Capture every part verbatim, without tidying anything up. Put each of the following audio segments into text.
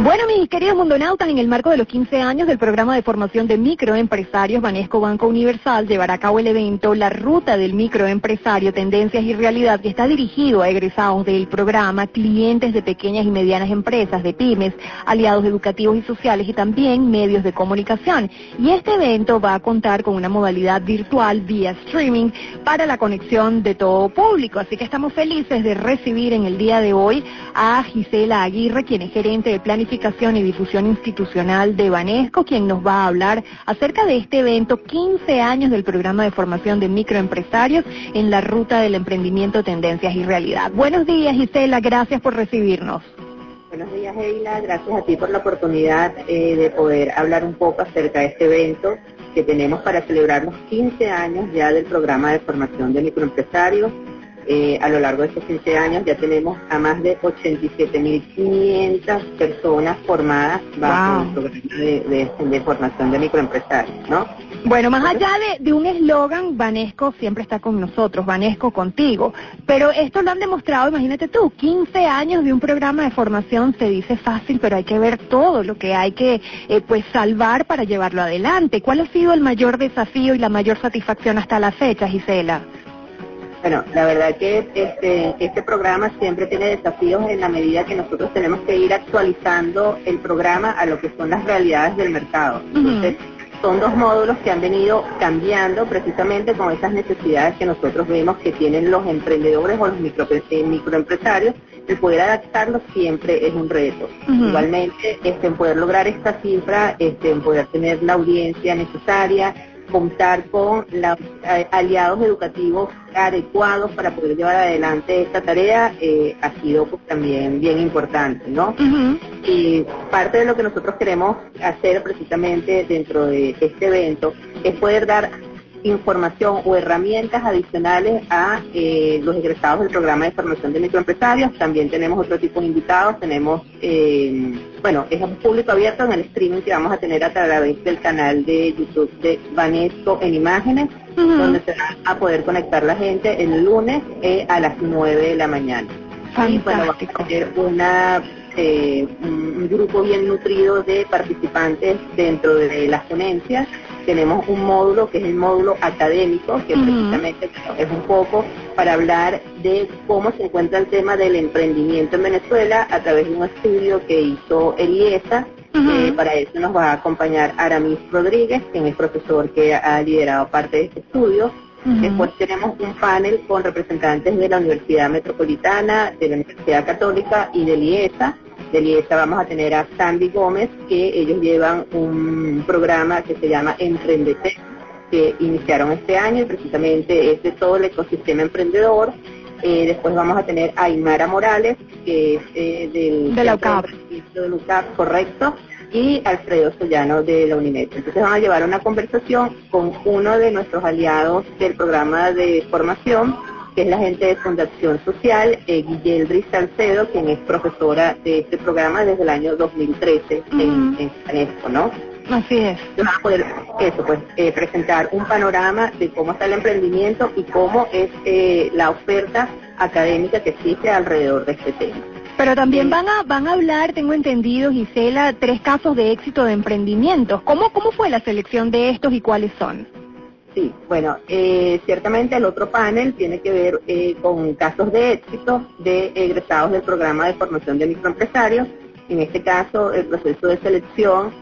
Bueno, mis queridos mundonautas, en el marco de los quince años del programa de formación de microempresarios, Banesco Banco Universal llevará a cabo el evento La Ruta del Microempresario, Tendencias y Realidad, que está dirigido a egresados del programa, clientes de pequeñas y medianas empresas, de pymes, aliados educativos y sociales y también medios de comunicación. Y este evento va a contar con una modalidad virtual vía streaming para la conexión de todo público. Así que estamos felices de recibir en el día de hoy a Gisela Aguirre, quien es gerente de planificación y difusión institucional de Banesco, quien nos va a hablar acerca de este evento, quince años del programa de formación de microempresarios en la ruta del emprendimiento, tendencias y realidad. Buenos días, Gisela, gracias por recibirnos. Buenos días, Eila, gracias a ti por la oportunidad eh, de poder hablar un poco acerca de este evento que tenemos para celebrar los quince años ya del programa de formación de microempresarios. Eh, a lo largo de estos quince años ya tenemos a más de ochenta y siete mil quinientas personas formadas bajo wow. el programa de, de, de formación de microempresarios, ¿no? Bueno, más allá de, de un eslogan, Banesco siempre está con nosotros, Banesco contigo, pero esto lo han demostrado, imagínate tú, quince años de un programa de formación, se dice fácil, pero hay que ver todo lo que hay que eh, pues salvar para llevarlo adelante. ¿Cuál ha sido el mayor desafío y la mayor satisfacción hasta la fecha, Gisela? Bueno, la verdad que este, este programa siempre tiene desafíos en la medida que nosotros tenemos que ir actualizando el programa a lo que son las realidades del mercado. Entonces, uh-huh. son dos módulos que han venido cambiando precisamente con esas necesidades que nosotros vemos que tienen los emprendedores o los micro, eh, microempresarios. El poder adaptarlos siempre es un reto. Uh-huh. Igualmente, este, en poder lograr esta cifra, este, en poder tener la audiencia necesaria, contar con los eh, aliados educativos adecuados para poder llevar adelante esta tarea eh, ha sido pues también bien importante, ¿no? Uh-huh. Y parte de lo que nosotros queremos hacer precisamente dentro de este evento es poder dar información o herramientas adicionales a eh, los egresados del programa de formación de microempresarios. También tenemos otro tipo de invitados, tenemos, eh, bueno, es un público abierto en el streaming que vamos a tener a través del canal de YouTube de Banesco en imágenes, uh-huh. donde se va a poder conectar la gente el lunes eh, a las nueve de la mañana. Fantástico. Y bueno, vamos a tener una, eh, un grupo bien nutrido de participantes dentro de las ponencias. Tenemos un módulo que es el módulo académico, que uh-huh. precisamente es un poco para hablar de cómo se encuentra el tema del emprendimiento en Venezuela a través de un estudio que hizo el I E S A. Uh-huh. Eh, para eso nos va a acompañar Aramis Rodríguez, quien es profesor que ha liderado parte de este estudio. Uh-huh. Después tenemos un panel con representantes de la Universidad Metropolitana, de la Universidad Católica y del I E S A. Del I E S A vamos a tener a Sandy Gómez, que ellos llevan un programa que se llama Emprendete, que iniciaron este año y precisamente es de todo el ecosistema emprendedor. Eh, después vamos a tener a Aymara Morales, que es eh, del de la U C A P, de la U C A P, correcto, y Alfredo Sollano de la UNIMED. Entonces van a llevar una conversación con uno de nuestros aliados del programa de formación, que es la gente de Fundación Social, eh, Guilleldri Salcedo, quien es profesora de este programa desde el año dos mil trece uh-huh. en, en Banesco, ¿no? Así es. Vamos a poder, eso, pues, eh, presentar un panorama de cómo está el emprendimiento y cómo es eh, la oferta académica que existe alrededor de este tema. Pero también van a van a hablar, tengo entendido, Gisela, tres casos de éxito de emprendimientos. ¿Cómo, cómo fue la selección de estos y cuáles son? Sí, bueno, eh, ciertamente el otro panel tiene que ver eh, con casos de éxito de egresados del programa de formación de microempresarios. En este caso, el proceso de selección,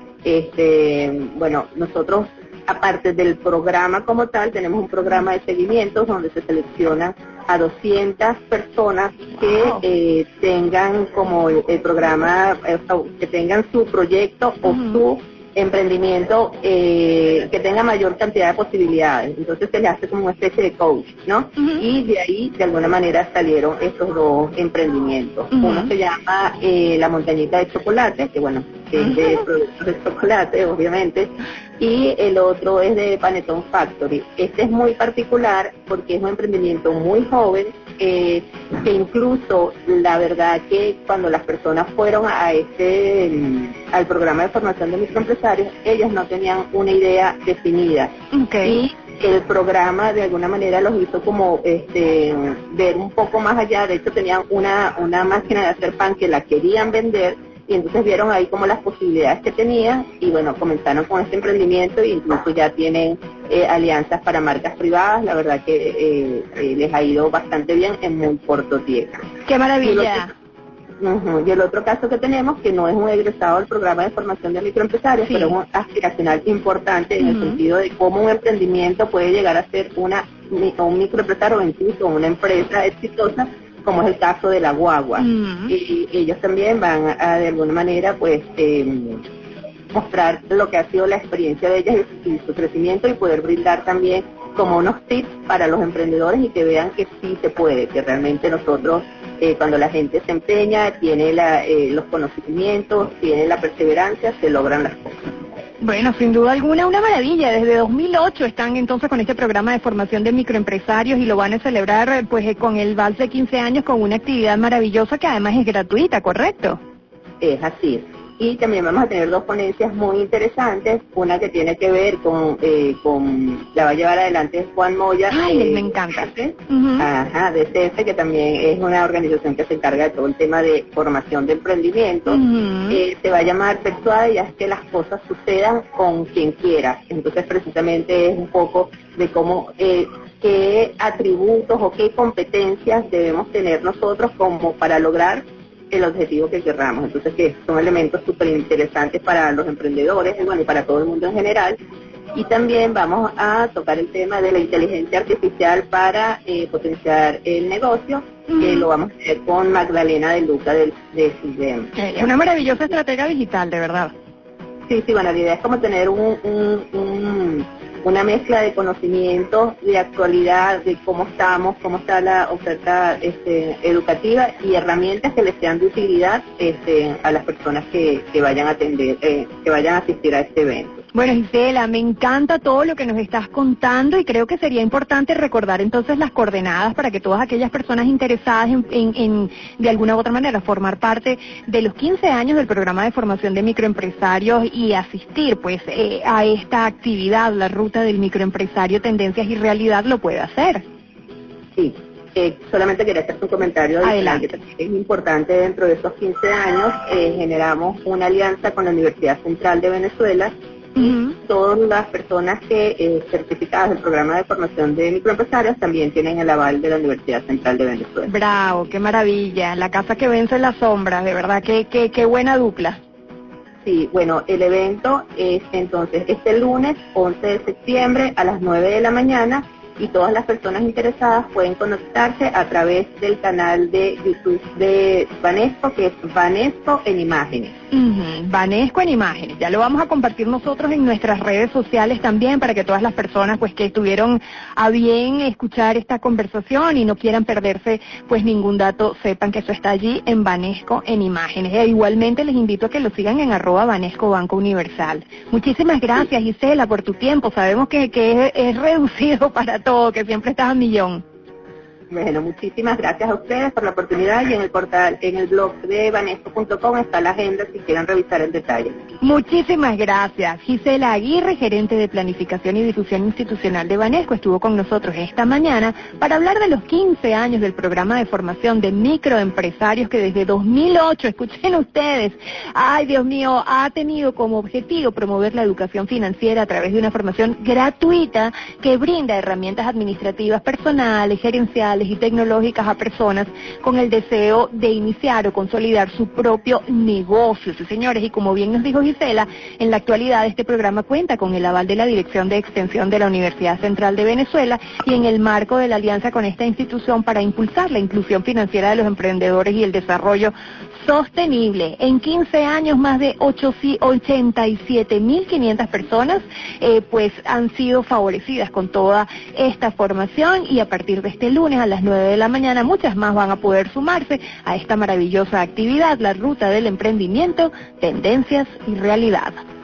este, bueno, nosotros, aparte del programa como tal, tenemos un programa de seguimiento donde se seleccionan a doscientas personas que eh, tengan como el, el programa, eh, que tengan su proyecto o uh-huh. su emprendimiento eh, que tenga mayor cantidad de posibilidades. Entonces se le hace como una especie de coach, ¿no? Uh-huh. Y de ahí de alguna manera salieron estos dos emprendimientos. Uh-huh. Uno se llama eh, La Montañita de Chocolate, que bueno, que es de productos de chocolate, obviamente, y el otro es de Panetón Factory. Este es muy particular porque es un emprendimiento muy joven, eh, que incluso la verdad que cuando las personas fueron a este al programa de formación de microempresarios, ellas no tenían una idea definida. Okay. Y el programa de alguna manera los hizo como este ver un poco más allá. De hecho tenían una, una máquina de hacer pan que la querían vender, y entonces vieron ahí como las posibilidades que tenían y bueno, comenzaron con este emprendimiento e incluso ya tienen eh, alianzas para marcas privadas. La verdad que eh, eh, les ha ido bastante bien en muy corto tiempo. ¡Qué maravilla! Uh-huh. Y el otro caso que tenemos, que no es un egresado del programa de formación de microempresarios, sí, pero es un aspiracional importante en uh-huh. el sentido de cómo un emprendimiento puede llegar a ser una un microempresario o incluso una empresa exitosa, como es el caso de la guagua. Uh-huh. Y ellos también van a, a de alguna manera, pues, eh, mostrar lo que ha sido la experiencia de ellas y, y su crecimiento y poder brindar también como unos tips para los emprendedores y que vean que sí se puede, que realmente nosotros, eh, cuando la gente se empeña, tiene la, eh, los conocimientos, tiene la perseverancia, se logran las cosas. Bueno, sin duda alguna, una maravilla. Desde dos mil ocho están entonces con este programa de formación de microempresarios y lo van a celebrar pues con el vals de quince años con una actividad maravillosa que además es gratuita, ¿correcto? Es así. Y también vamos a tener dos ponencias muy interesantes, una que tiene que ver con, eh, con la va a llevar adelante Juan Moya. Ay, eh, me encanta. Uh-huh. Ajá, de C F, que también es una organización que se encarga de todo el tema de formación de emprendimiento. Uh-huh. eh, se va a llamar Persuade y haz que las cosas sucedan con quien quiera. Entonces precisamente es un poco de cómo, eh, qué atributos o qué competencias debemos tener nosotros como para lograr el objetivo que querramos. Entonces, que son elementos súper interesantes para los emprendedores y bueno, y para todo el mundo en general. Y también vamos a tocar el tema de la inteligencia artificial para eh, potenciar el negocio, uh-huh. que lo vamos a hacer con Magdalena de Luca de, de C I D E M. Es una maravillosa estrategia digital, de verdad. Sí, sí, bueno, la idea es como tener un, un, un, una mezcla de conocimientos, de actualidad, de cómo estamos, cómo está la oferta este, educativa y herramientas que les sean de utilidad este, a las personas que, que vayan a atender, eh, que vayan a asistir a este evento. Bueno, Gisela, me encanta todo lo que nos estás contando y creo que sería importante recordar entonces las coordenadas para que todas aquellas personas interesadas en, en, en de alguna u otra manera formar parte de los quince años del programa de formación de microempresarios y asistir pues eh, a esta actividad, la ruta del microempresario, tendencias y realidad, lo puede hacer. Sí. Eh, solamente quería hacer un comentario adicional que también es importante. Dentro de estos quince años eh, generamos una alianza con la Universidad Central de Venezuela y uh-huh. todas las personas que eh, certificadas del programa de formación de microempresarios también tienen el aval de la Universidad Central de Venezuela. Bravo, qué maravilla, la casa que vence las sombras, de verdad, qué, qué, qué buena dupla. Sí, bueno, el evento es entonces este lunes once de septiembre a las nueve de la mañana y todas las personas interesadas pueden conectarse a través del canal de YouTube de Banesco, que es Banesco en Imágenes. Uh-huh. Banesco en Imágenes, ya lo vamos a compartir nosotros en nuestras redes sociales también para que todas las personas pues que estuvieron a bien escuchar esta conversación y no quieran perderse pues ningún dato, sepan que eso está allí en Banesco en Imágenes. E igualmente les invito a que lo sigan en arroba Banesco Banco Universal. Muchísimas gracias, Gisela, por tu tiempo, sabemos que, que es, es reducido para todo, que siempre estás a millón. Bueno, muchísimas gracias a ustedes por la oportunidad y en el portal, en el blog de banesco punto com está la agenda si quieren revisar el detalle. Muchísimas gracias. Gisela Aguirre, gerente de Planificación y Difusión Institucional de Banesco, estuvo con nosotros esta mañana para hablar de los quince años del programa de formación de microempresarios que desde dos mil ocho, escuchen ustedes, ay Dios mío, ha tenido como objetivo promover la educación financiera a través de una formación gratuita que brinda herramientas administrativas personales, gerenciales y tecnológicas a personas con el deseo de iniciar o consolidar su propio negocio. Sí, señores, y como bien nos dijo Gisela, en la actualidad este programa cuenta con el aval de la Dirección de Extensión de la Universidad Central de Venezuela y en el marco de la alianza con esta institución para impulsar la inclusión financiera de los emprendedores y el desarrollo sostenible. En quince años, más de ochenta y siete mil quinientas personas eh, pues han sido favorecidas con toda esta formación y a partir de este lunes a las nueve de la mañana muchas más van a poder sumarse a esta maravillosa actividad, la ruta del emprendimiento, tendencias y realidad.